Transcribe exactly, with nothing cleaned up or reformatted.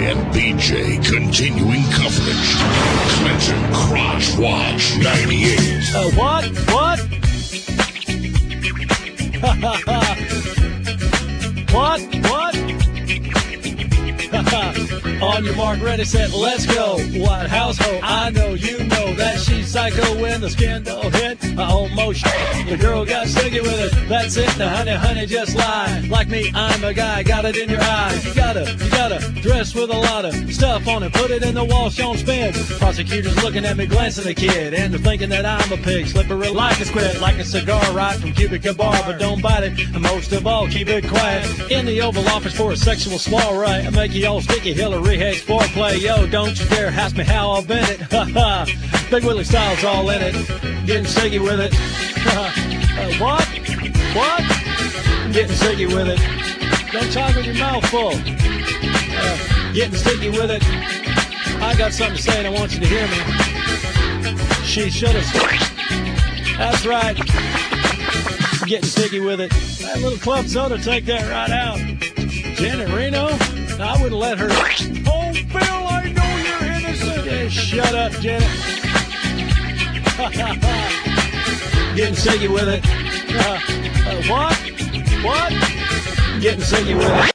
and B J continuing coverage. Clinton Crotch Watch ninety-eight. Uh, what? What? What? What? On your mark, ready, set, let's go. What household? I know you know that she's psycho when the scandal hit. I almost the girl got sticky with it. That's it. Now, honey, honey, just lie. Like me, I'm a guy. Got it in your eye. You gotta, you gotta dress with a lot of stuff on it. Put it in the wall, show 'em spin. Prosecutors looking at me, glancing at the kid, and they're thinking that I'm a pig. Slippery like a squid, like a cigar right from Cubic Bar, but don't bite it. And most of all, keep it quiet. In the Oval Office for a sexual soiree, I make you all sticky. Hillary Hates foreplay. Yo, don't you dare ask me how I've been it. Ha ha. Big Willie Styles all in it. Getting sticky with it. uh, what? What? Getting sticky with it. Don't talk with your mouth full. Uh, getting sticky with it. I got something to say and I want you to hear me. She should have. That's right. Getting sticky with it. That little club soda, take that right out. Janet Reno, I wouldn't let her. Oh, Bill, I know you're innocent. Yeah, shut up, Janet. Getting sticky with it. Uh, uh, what? What? Getting sticky with it.